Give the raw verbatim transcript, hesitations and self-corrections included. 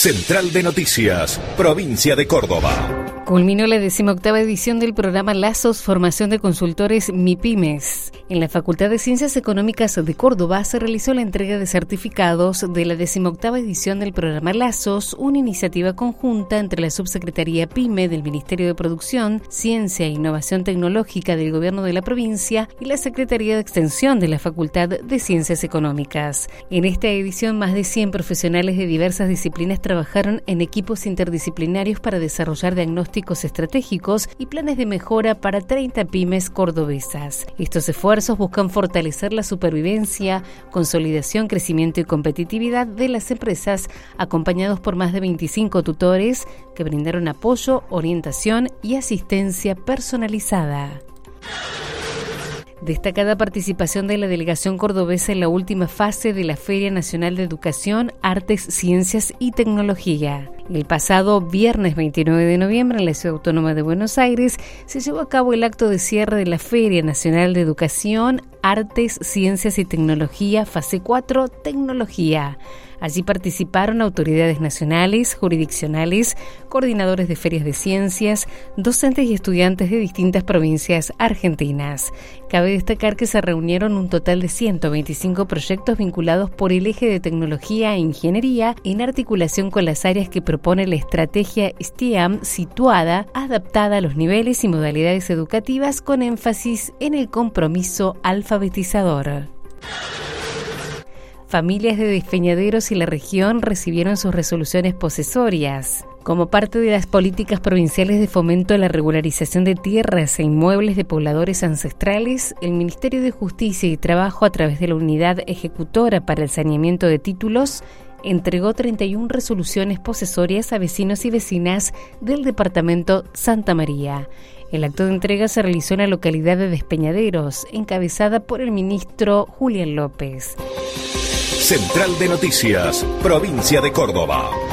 Central de Noticias, Provincia de Córdoba. Culminó la decimoctava edición del programa Lazos, formación de consultores MIPYMES. En la Facultad de Ciencias Económicas de Córdoba se realizó la entrega de certificados de la decimoctava edición del programa Lazos, una iniciativa conjunta entre la Subsecretaría PYME del Ministerio de Producción, Ciencia e Innovación Tecnológica del Gobierno de la provincia y la Secretaría de Extensión de la Facultad de Ciencias Económicas. En esta edición, más de cien profesionales de diversas disciplinas trabajaron en equipos interdisciplinarios para desarrollar diagnósticos estratégicos y planes de mejora para treinta pymes cordobesas. Estos esfuerzos buscan fortalecer la supervivencia, consolidación, crecimiento y competitividad de las empresas, acompañados por más de veinticinco tutores que brindaron apoyo, orientación y asistencia personalizada. Destacada participación de la delegación cordobesa en la última fase de la Feria Nacional de Educación, Artes, Ciencias y Tecnología. El pasado viernes veintinueve de noviembre en la Ciudad Autónoma de Buenos Aires se llevó a cabo el acto de cierre de la Feria Nacional de Educación, Artes, Ciencias y Tecnología, fase cuatro, Tecnología. Allí participaron autoridades nacionales, jurisdiccionales, coordinadores de ferias de ciencias, docentes y estudiantes de distintas provincias argentinas. Cabe destacar que se reunieron un total de ciento veinticinco proyectos vinculados por el eje de tecnología e ingeniería en articulación con las áreas que propone la estrategia STEAM situada, adaptada a los niveles y modalidades educativas con énfasis en el compromiso alfabetizador. Familias de despeñaderos y la región recibieron sus resoluciones posesorias. Como parte de las políticas provinciales de fomento a la regularización de tierras e inmuebles de pobladores ancestrales, el Ministerio de Justicia y Trabajo, a través de la Unidad Ejecutora para el Saneamiento de Títulos, entregó treinta y una resoluciones posesorias a vecinos y vecinas del departamento Santa María. El acto de entrega se realizó en la localidad de Despeñaderos, encabezada por el ministro Julián López. Central de Noticias, Provincia de Córdoba.